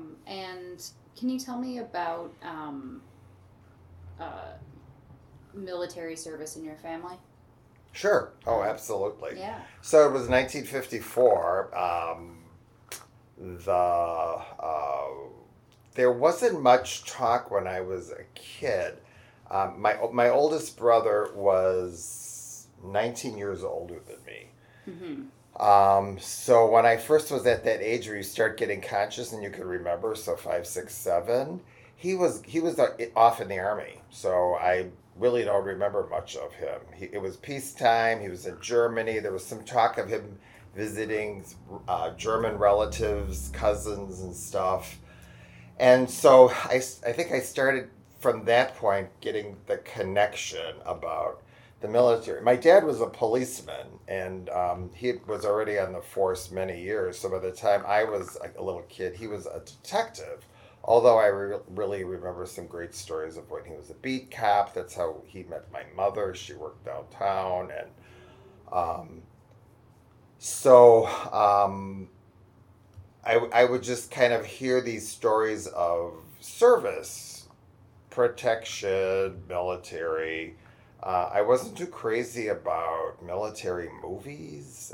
And can you tell me about uh, military service in your family? Sure. Oh, Um, absolutely. yeah. So it was 1954. The There wasn't much talk when I was a kid. My oldest brother was 19 years older than me. Mm-hmm. So when I first was at that age where you start getting conscious and you can remember, so 5, 6, 7, he was off in the army. So I really don't remember much of him. It was peacetime. He was in Germany. There was some talk of him visiting German relatives, cousins, and stuff. And so I think I started from that point getting the connection about the military. My dad was a policeman, and he was already on the force many years. So by the time I was a little kid, he was a detective. Although I really remember some great stories of when he was a beat cop. That's how he met my mother. She worked downtown, and um, so I would just kind of hear these stories of service, protection, military. I wasn't too crazy about military movies.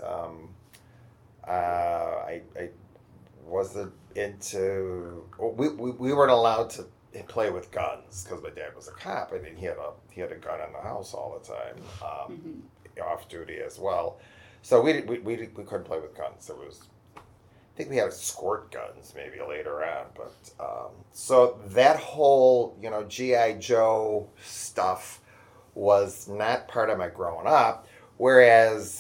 I wasn't into. We weren't allowed to play with guns because my dad was a cop. I mean, he had a gun in the house all the time, Mm-hmm. off duty as well. So we couldn't play with guns. I think we had squirt guns maybe later on, but so that whole GI Joe stuff was not part of my growing up. Whereas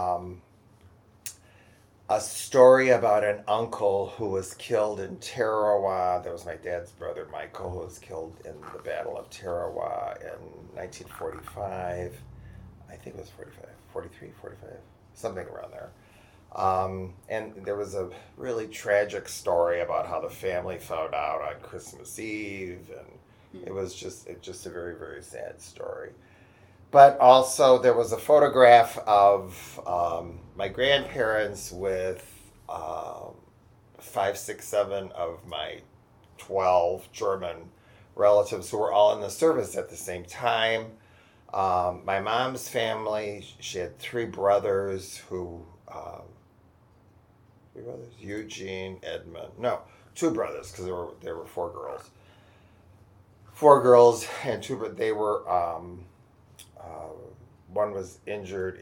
a story about an uncle who was killed in Tarawa. That was my dad's brother Michael, who was killed in the Battle of Tarawa in 1945. I think it was 45, 43, 45, something around there. And there was a really tragic story about how the family found out on Christmas Eve, and it just a very very sad story. But also there was a photograph of my grandparents with 5, 6, 7 of my 12 German relatives who were all in the service at the same time. My mom's family, she had three brothers, Eugene, Edmund. No, two brothers because there were four girls and two. But they were uh, one was injured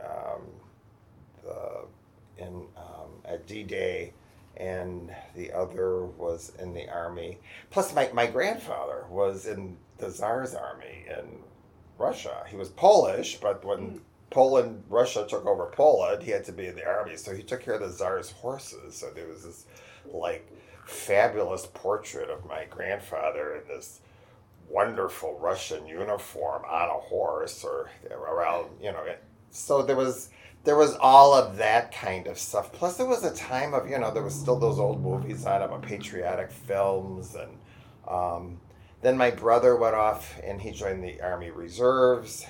at D-Day, and the other was in the army. Plus, my grandfather was in the Tsar's army in Russia. He was Polish, but when Poland, Russia took over Poland, he had to be in the army. So he took care of the Tsar's horses. So there was this like fabulous portrait of my grandfather in this wonderful Russian uniform on a horse or around, So there was all of that kind of stuff. Plus, there was a time of there was still those old movies on about patriotic films, and then my brother went off and he joined the Army Reserves.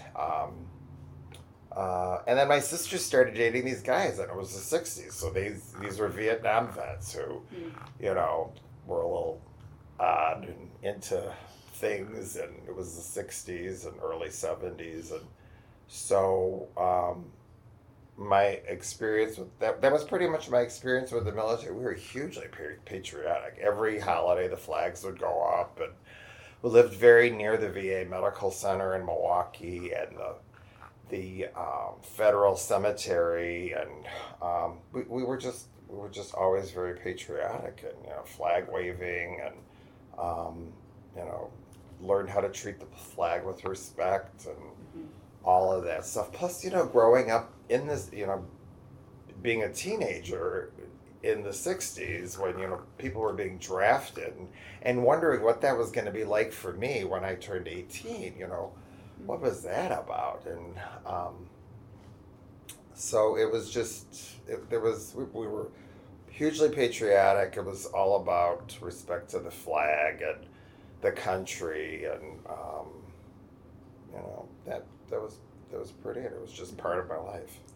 And then my sister started dating these guys, and it was the '60s. So these were Vietnam vets who, you know, were a little odd and into things, and it was the '60s and early '70s, and so my experience with that was pretty much my experience with the military. We were hugely patriotic. Every holiday, the flags would go up, and we lived very near the VA Medical Center in Milwaukee and the federal cemetery, and we were just always very patriotic, and flag waving, and um, you know learned how to treat the flag with respect and all of that stuff. Plus, growing up in this, being a teenager in the '60s when people were being drafted, and wondering what that was going to be like for me when I turned 18. What was that about? And so it was just there was we were hugely patriotic. It was all about respect to the flag and the country, and that was pretty. And it was just part of my life.